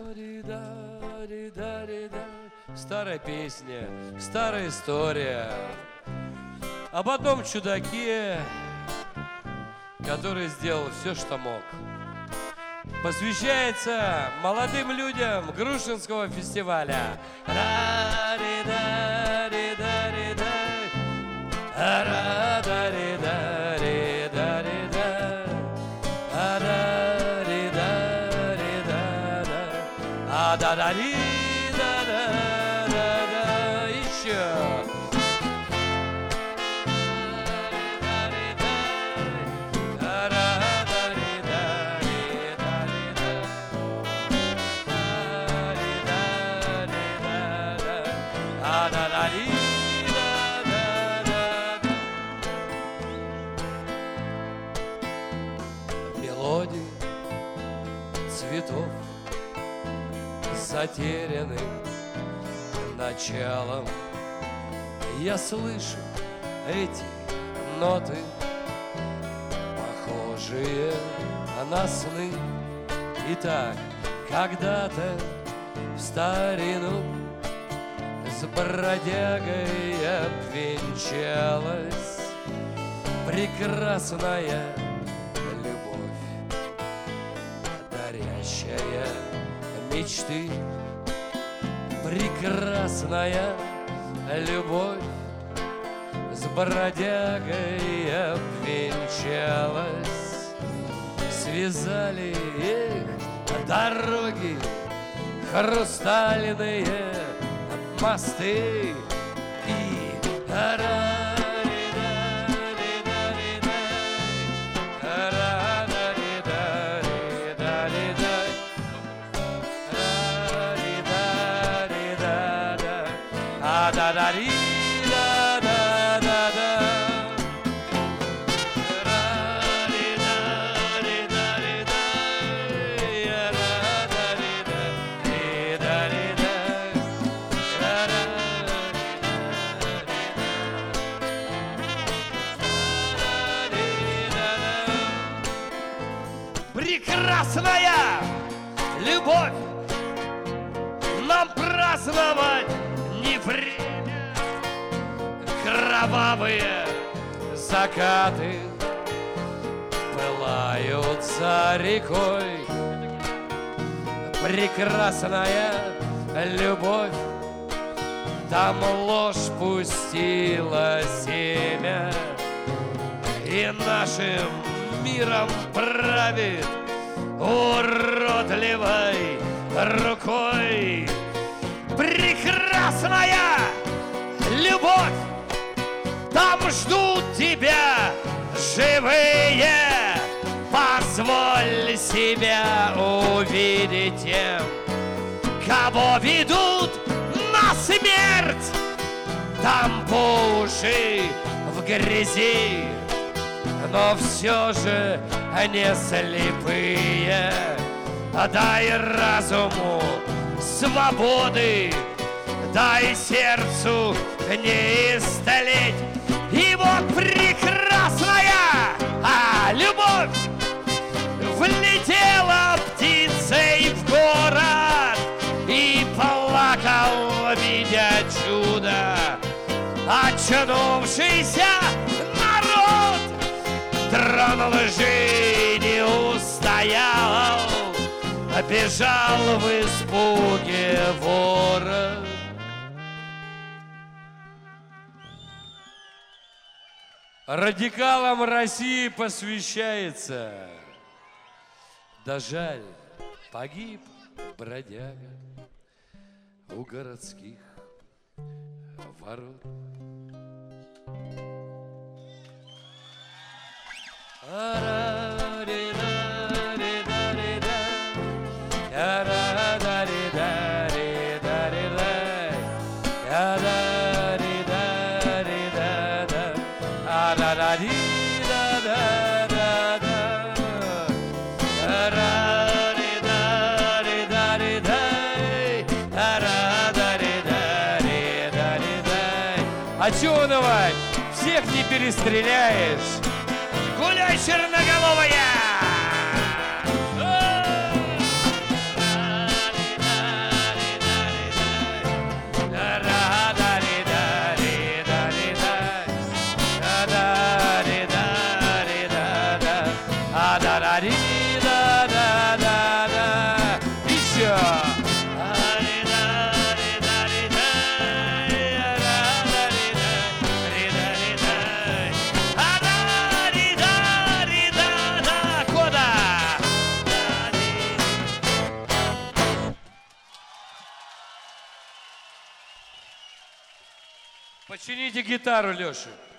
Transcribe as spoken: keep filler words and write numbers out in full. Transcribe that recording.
Старая песня, старая история об одном чудаке, который сделал все, что мог. Посвящается молодым людям Грушинского фестиваля. Еще. Мелодии цветов затерянным началом. Я слышу эти ноты, похожие на сны. И так когда-то в старину с бродягой обвенчалась прекрасная любовь, дарящая мечты. Прекрасная любовь с бродягой обвенчалась. Связали их дороги, хрустальные мосты и прекрасная любовь, нам праздновать не время. Кровавые закаты пылают за рекой. Прекрасная любовь, там ложь пустила семя, и нашим миром правит уродливой рукой. Прекрасная любовь, там ждут тебя живые. Позволь себя увидеть тем, кого ведут на смерть. Там по уши в грязи, но все же не слепые. Дай разуму свободы, дай сердцу не истлеть. И вот прекрасная а, любовь влетела птицей в город и плакал, видя чудо, очнувшийся народ. Трон лжи не устоял, бежал в испуге ворон. Радикалам России посвящается. Да жаль, погиб бродяга у городских ворот. А чё унывать? Всех не перестреляешь. Гуляй, черноголовая! Почините гитару, Леша.